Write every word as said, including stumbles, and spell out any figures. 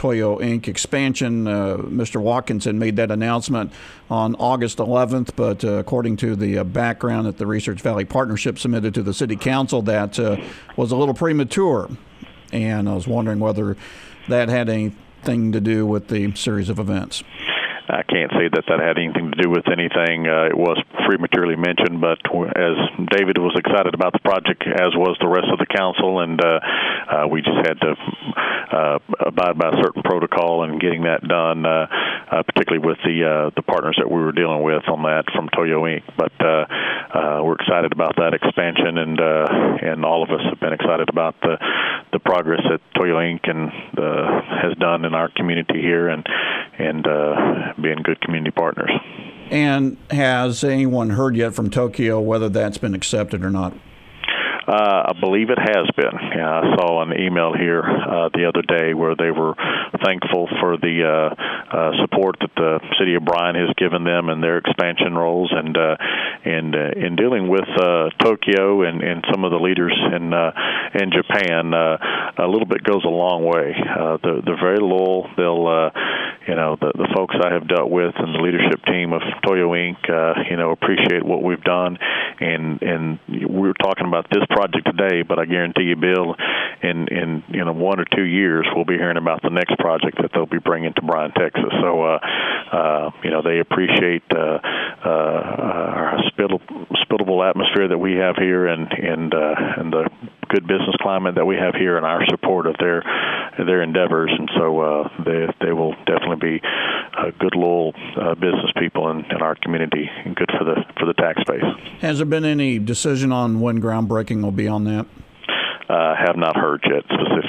Toyo Incorporated expansion. Uh, Mister Watkins had made that announcement on August eleventh, but uh, according to the uh, background that the Research Valley Partnership submitted to the City Council, that uh, was a little premature. And I was wondering whether that had anything to do with the series of events. I can't say that that had anything to do with anything. Uh, it was prematurely mentioned, but as David was excited about the project, as was the rest of the council, and uh, uh, we just had to uh, abide by a certain protocol in getting that done, uh, uh, particularly with the uh, the partners that we were dealing with on that from Toyo Incorporated. But uh, uh, we're excited about that expansion, and uh, and all of us have been excited about the the progress that Toyo Incorporated and, uh, has done in our community here, and and uh, being good community partners. And has anyone heard yet from Tokyo whether that's been accepted or not? Uh, I believe it has been. Yeah, I saw an email here uh, the other day where they were thankful for the uh, uh, support that the city of Bryan has given them in their expansion roles, and uh, and uh, in dealing with uh, Tokyo and, and some of the leaders in uh, in Japan, uh, a little bit goes a long way. Uh, they're, they're very loyal. They'll, uh, you know, the, the folks I have dealt with and the leadership team of Toyo Incorporated, uh, you know, appreciate what we've done, and and we were talking about this project today, but I guarantee you, Bill, in in you know one or two years, we'll be hearing about the next project that they'll be bringing to Bryan, Texas. So, uh, uh, you know, they appreciate uh, uh, our hospitable atmosphere that we have here, and and uh, and the good business climate that we have here, and our support of their their endeavors. And so, uh, they they will definitely be uh, good, loyal uh, business people in, in our community, and good for the for the tax base. Has there been any decision on when groundbreaking will be on that? Uh, have not heard yet specifically.